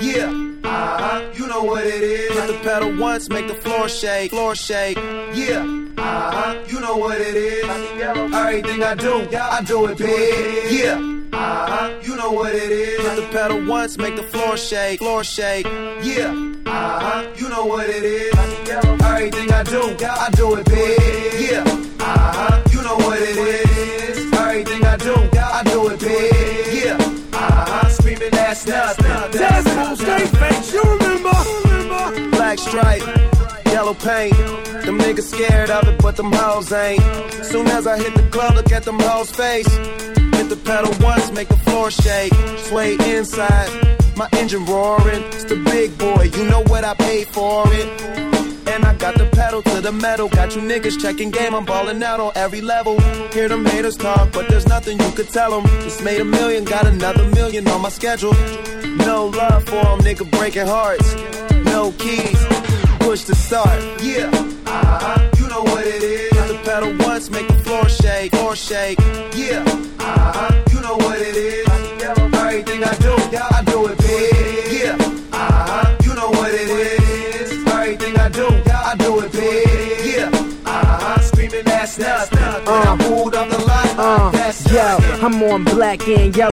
Yeah, you know what it is. Hit the pedal once, make the floor shake, Yeah, you know what it is. Everything I do it big. Yeah, you know what it is. Hit the pedal once, make the floor shake, Yeah, you know what it is. Everything I do it big. Yeah, you know what it is. Everything I do it big. Yeah, screaming that's nothing. That's full straight face, you remember? Black stripe, yellow paint. Them niggas scared of it, but them hoes ain't. Soon as I hit the club, look at them hoes' face. Hit the pedal once, make the floor shake. Sway inside, my engine roaring. It's the big boy, you know what I paid for it. And I got the pedal to the metal. Got you niggas checking game, I'm ballin' out on every level. Hear them haters talk, but there's nothing you could tell them. Just made $1 million, got another $1 million on my schedule. No love for them, nigga breaking hearts. No keys, push to start. Yeah, you know what it is. Hit the pedal once, make the floor shake. Yeah, you know what it is. Everything I do it big. Yeah, you know what it is. Everything I do it big. Yeah, screaming that's nothing. When I pulled up the line, that's nothing. I'm on black and yellow.